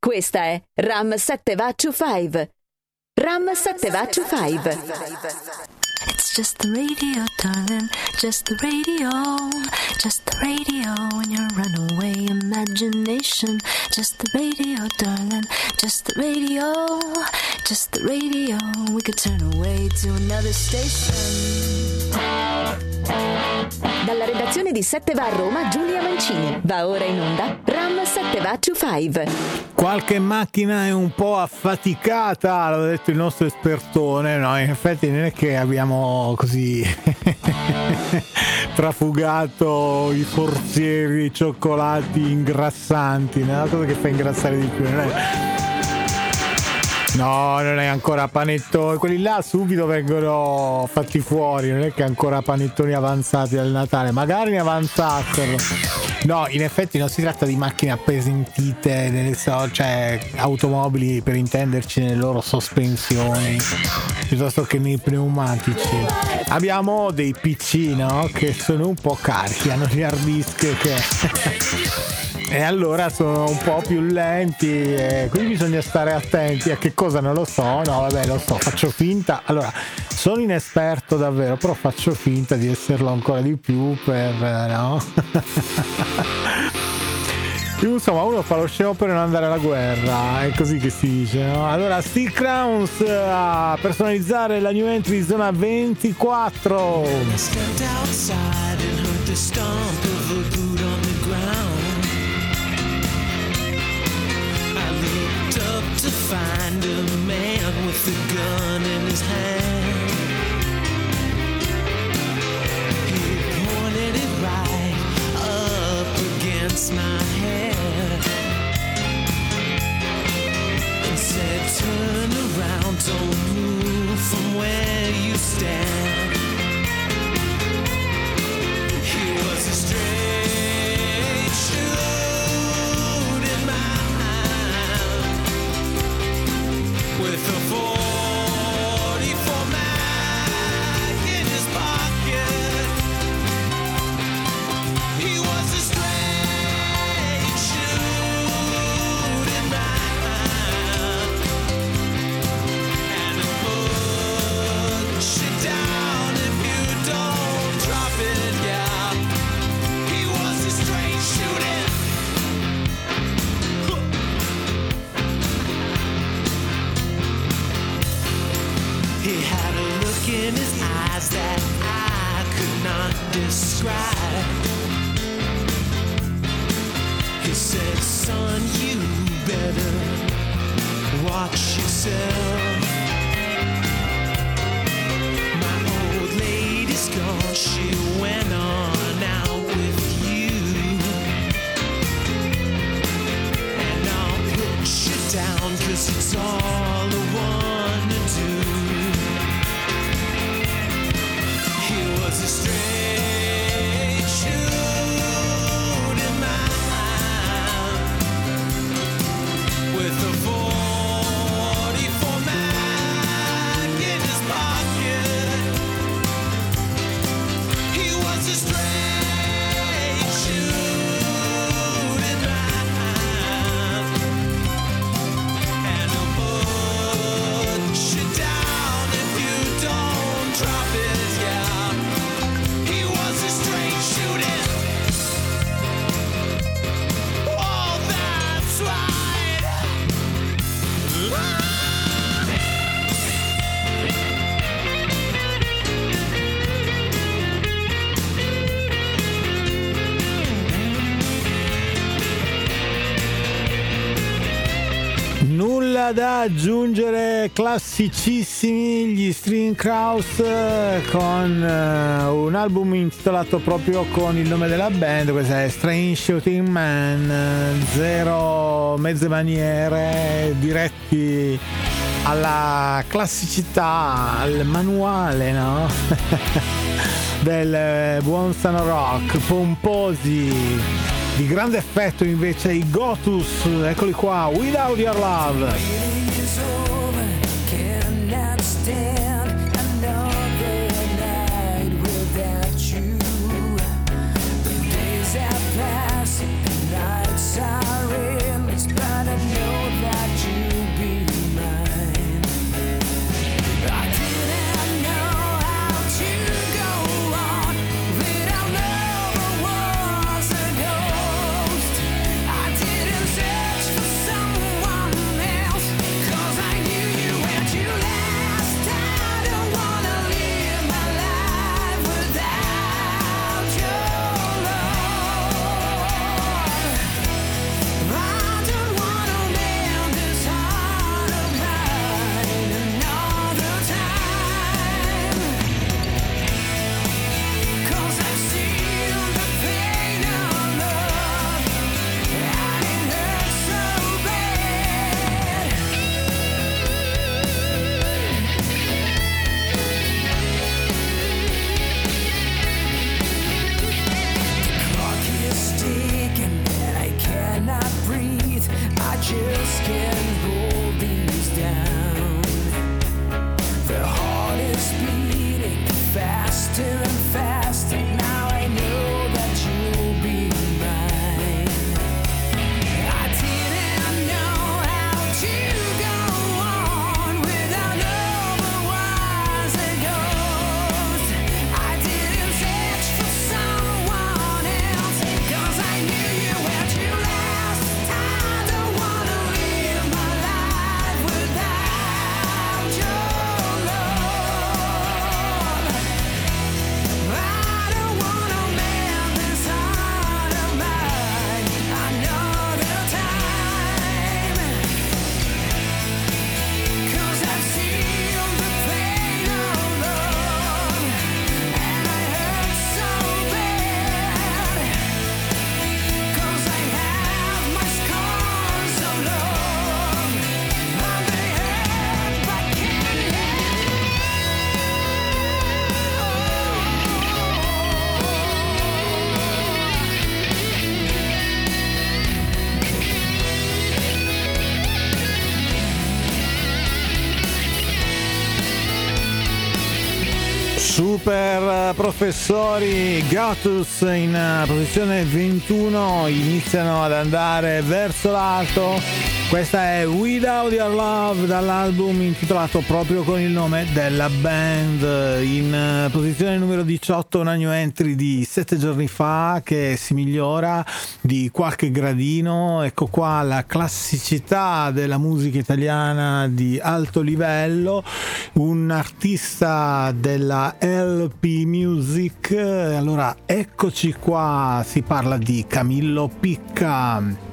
Questa è Ram 7 va to 5. Ram 7 va to 5. It's just the radio, darling, just the radio, just the radio in your runaway imagination. Just the radio, darling, just the radio, just the radio. We could turn away to another station. Dalla redazione di 7 va a Roma, Giulia Mancini. Va ora in onda Ram 7 va to 5. Qualche macchina è un po' affaticata, l'ha detto il nostro espertone. No, in effetti non è che abbiamo così trafugato i forzieri, i cioccolati ingrassanti, non è la cosa che fa ingrassare di più, no, non è ancora panettoni, quelli là subito vengono fatti fuori, non è che ancora panettoni avanzati al Natale, magari ne avanzassero. No, in effetti non si tratta di macchine appesantite, cioè automobili per intenderci nelle loro sospensioni, piuttosto che nei pneumatici. Abbiamo dei PC, no? Che sono un po' carichi, hanno gli hard disk che... E allora sono un po' più lenti e quindi bisogna stare attenti a che cosa, non lo so. No, vabbè, lo so, faccio finta. Allora, sono inesperto davvero, però faccio finta di esserlo ancora di più per... no? Insomma, uno fa lo scemo per non andare alla guerra, è così che si dice, no? Allora, Steel Crowns a personalizzare la new entry zona 24. To find a man with a gun in his hand. He pointed it right up against my head and said, turn around, don't move from where you stand. He was a straight shooting man with a 44 mag in his pocket. He was a straight shooting man, and he'll push it down if you don't drop it, yeah. He was a straight shooting. He had a look in his eyes that I could not describe. He said, son, you better watch yourself. My old lady's gone, she went on out with you. And I'll put you down, 'cause it's all I wanna do. Was a straight shooting man with a 44 mag in his pocket. He was a straight shooting man, and he'll put you down if you don't drop it, yeah. Nulla da aggiungere, classicissimi gli Steel Crowns con un album intitolato proprio con il nome della band. Questa è Strange Shooting Man, zero mezze maniere, diretti alla classicità, al manuale, no? del buon sano rock, pomposi. Di grande effetto invece i Gotus, eccoli qua, Without Your Love. Nights are in, but I know Super professori Gotus in posizione 21 iniziano ad andare verso l'alto. Questa è Without Your Love dall'album intitolato proprio con il nome della band. In posizione numero 18 una new entry di 7 giorni fa che si migliora di qualche gradino. Ecco qua la classicità della musica italiana di alto livello, un artista della LP Music. Allora eccoci qua, si parla di Camillo Picca.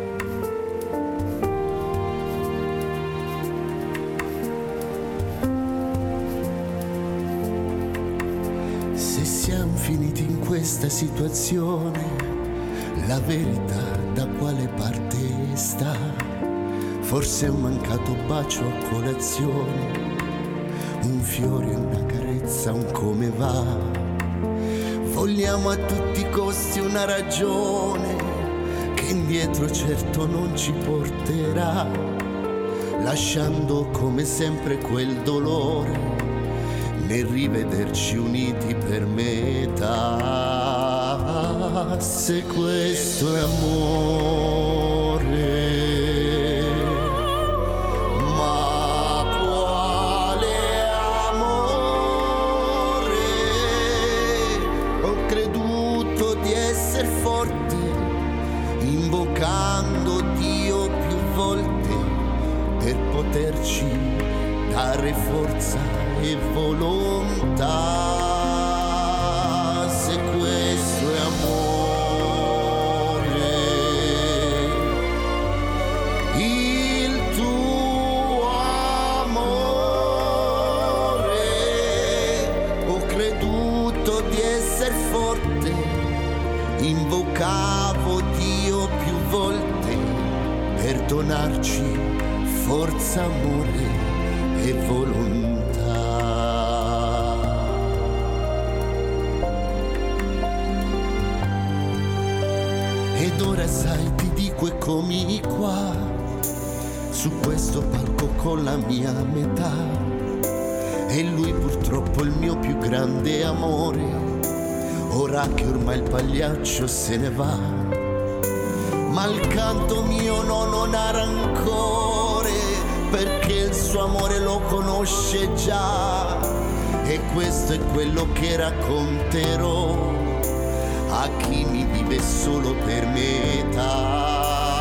Siamo finiti in questa situazione, la verità da quale parte sta? Forse un mancato bacio a colazione, un fiore, una carezza, un come va. Vogliamo a tutti i costi una ragione che indietro certo non ci porterà, lasciando come sempre quel dolore nel rivederci uniti per metà. Se questo è amore, ma quale amore? Ho creduto di essere forte, invocando Dio più volte per poterci dare forza e volontà. Se questo è amore, il tuo amore, ho creduto di essere forte, invocavo Dio più volte per donarci forza, amore e volontà. Ed ora sai, ti dico eccomi qua, su questo palco con la mia metà. E lui purtroppo il mio più grande amore, ora che ormai il pagliaccio se ne va. Ma il canto mio no, non ha rancore, perché il suo amore lo conosce già. E questo è quello che racconterò a chi mi vive solo per metà.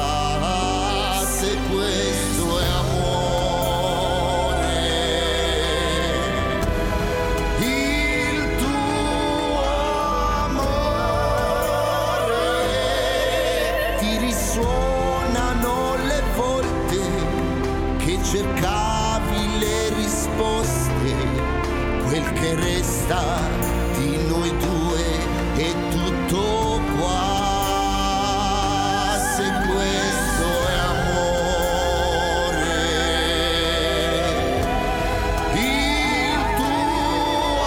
Se questo è amore, il tuo amore, ti risuonano le volte che cercavi le risposte, quel che resta di noi due è tutto qua. Se questo è amore, il tuo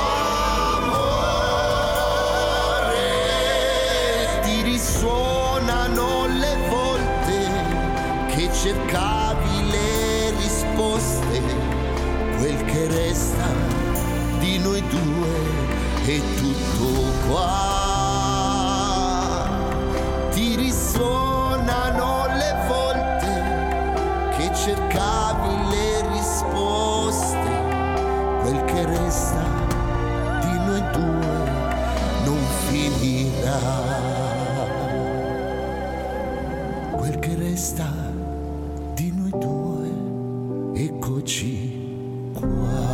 amore, ti risuonano le volte che cercavi le risposte, quel che resta di noi due è tutto qua. Ti risuonano le volte che cercavi le risposte, quel che resta di noi due non finirà. Quel che resta di noi due, eccoci qua.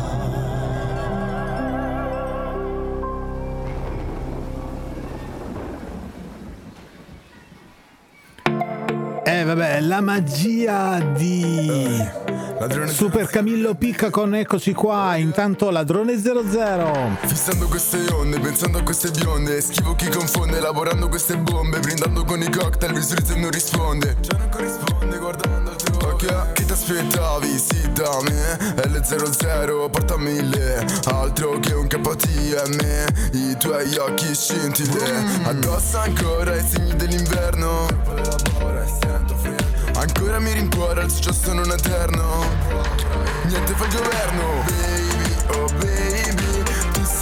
Vabbè, la magia di Super Camillo Picca con eccoci qua. Intanto Ladrone 00. Fissando queste onde, pensando a queste bionde, schivo chi confonde, elaborando queste bombe, brindando con i cocktail, vi sorride e non risponde. Già non corrisponde, guardando altrove. Ok, che ti aspettavi? Sì, da me L00, porta 1000, altro che un KTM, i tuoi occhi scintille, addosso ancora i segni dell'inverno, ancora mi rincuora il successo non eterno. Niente fa il governo, baby, oh baby, tu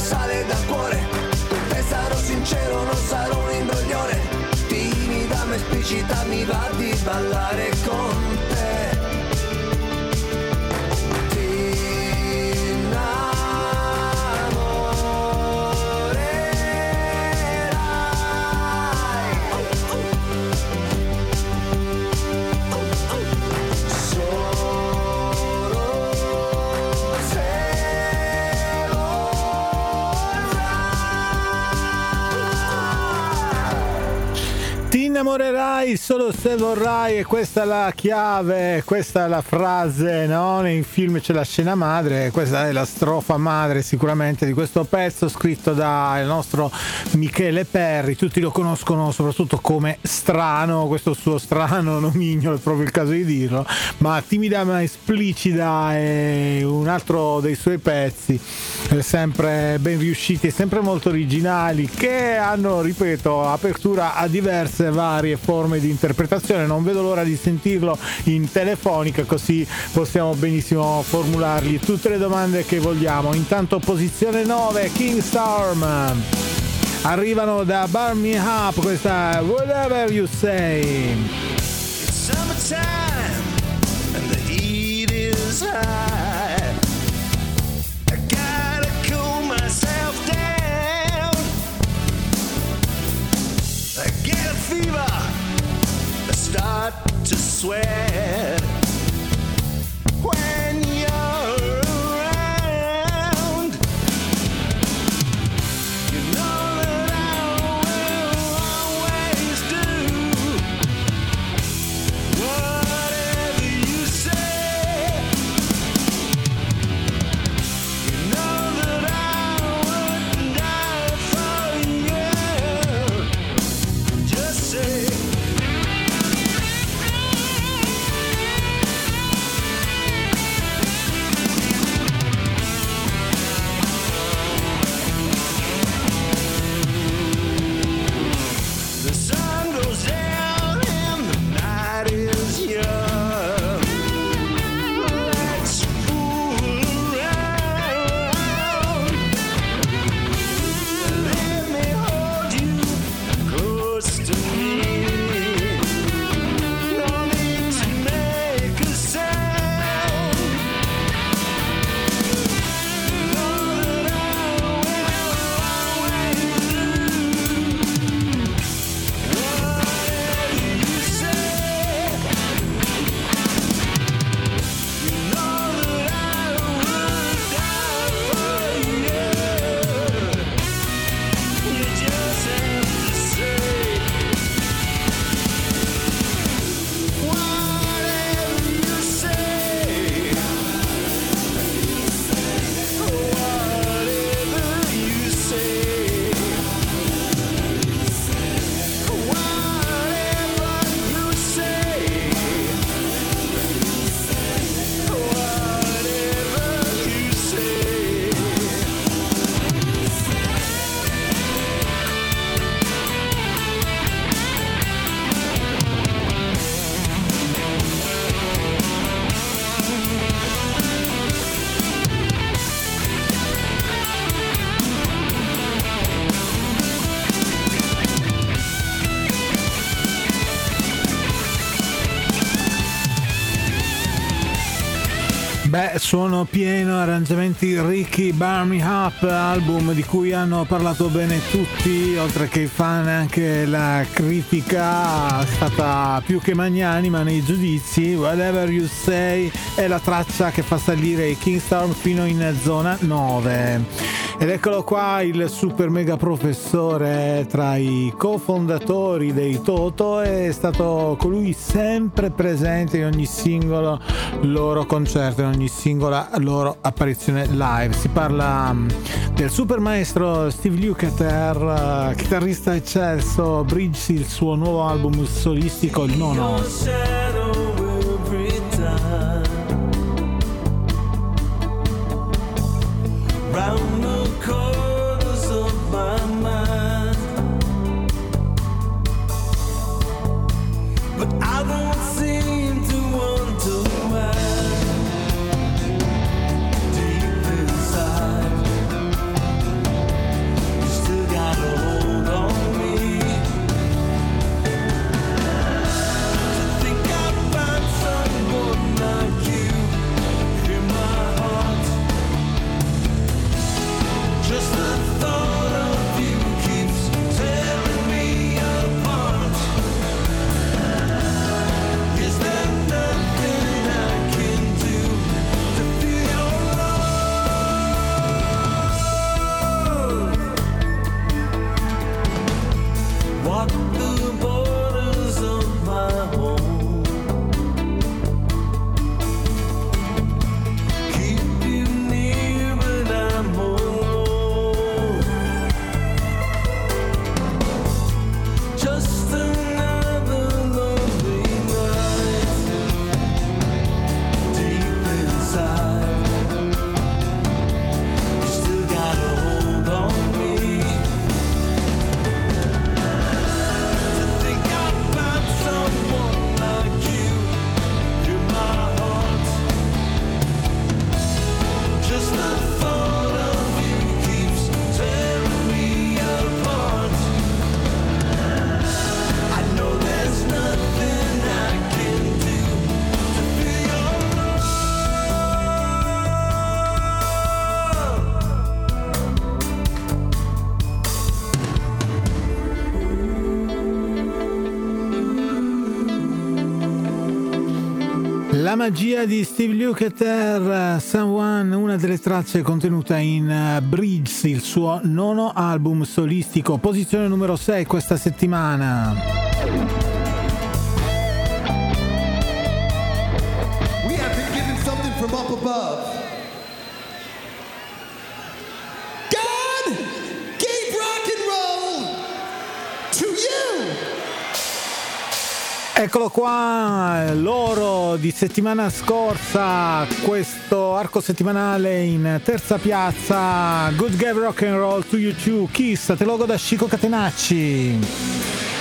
sale dal cuore. Con te sarò sincero, non sarò un imbroglione. Timida ma esplicita, mi va di ballare con te. Ti innamorerai solo se vorrai, e questa è la chiave, questa è la frase, no? Nei film c'è la scena madre, questa è la strofa madre sicuramente di questo pezzo scritto dal nostro Michele Perri. Tutti lo conoscono soprattutto come Strano, questo suo strano nomignolo, è proprio il caso di dirlo, ma Timida ma esplicita è un altro dei suoi pezzi, sempre ben riusciti e sempre molto originali, che hanno, ripeto, apertura a diverse varie forme di interpretazione. Non vedo l'ora di sentirlo in telefonica, così possiamo benissimo formulargli tutte le domande che vogliamo. Intanto posizione 9, King Storm, arrivano da Burn Me Up, questa è Whatever You Say. It's summertime and the heat is high. I gotta cool myself down. I get a fever, I start to sweat. When you're around, you know that I will always do whatever you say. You know that I would die for you. Just say. The sun goes down and the night is young. Let's fool around. Let me hold you close to me. No need to make a sound. Know that I will always do whatever you say. You know that I would die for you. You just have to say whatever you say. Whatever you say. Whatever you say. Whatever you say. Beh, suono pieno, arrangiamenti ricchi, Burn Me Up, album di cui hanno parlato bene tutti, oltre che i fan, anche la critica è stata più che magnanima nei giudizi. Whatever You Say è la traccia che fa salire i King Storm fino in zona 9. Ed eccolo qua il super mega professore, tra i cofondatori dei Toto, è stato colui sempre presente in ogni singolo loro concerto, in ogni singola loro apparizione live. Si parla del super maestro Steve Lukather, chitarrista eccelso. Bridge, il suo nuovo album solistico, il nono. Round the corners of my mind, but I don't seem to want to mind. Deep inside, La magia di Steve Lukather, Someone, una delle tracce contenute in Bridges, il suo nono album solistico, posizione numero 6 questa settimana. We have been given something from up above. God gave rock and roll to you. Eccolo qua, l'oro di settimana scorsa, questo arco settimanale in terza piazza. Good Gave Rock and Roll to You Too, Kiss, te lo goda Chico Catenacci.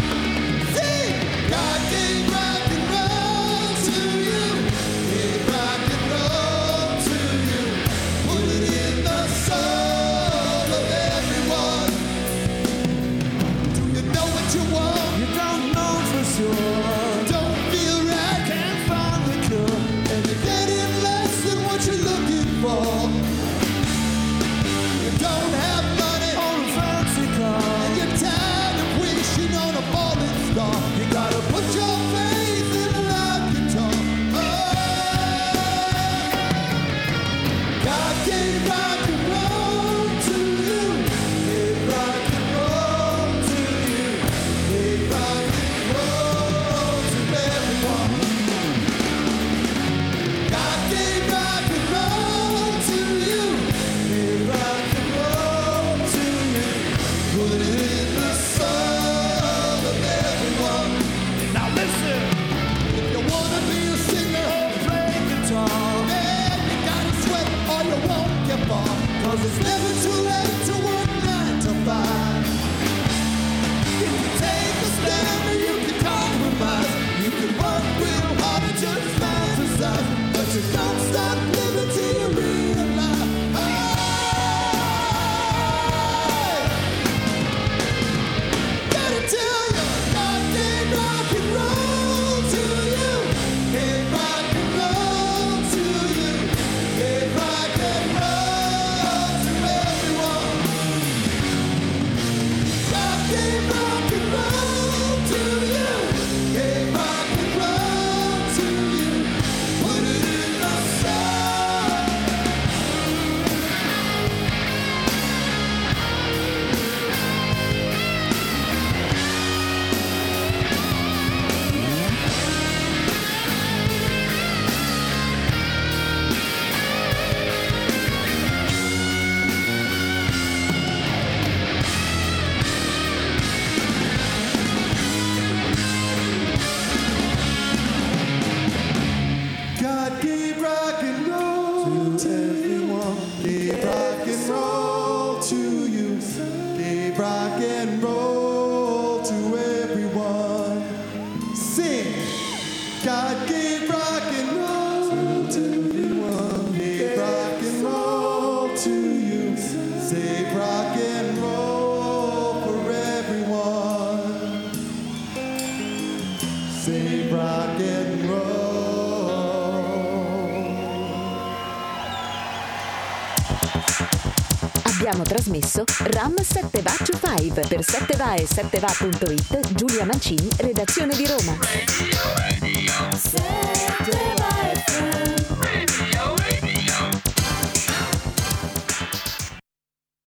Abbiamo trasmesso Ram 7 Va to 5 per 7va e 7va.it. Giulia Mancini, redazione di Roma. Radio.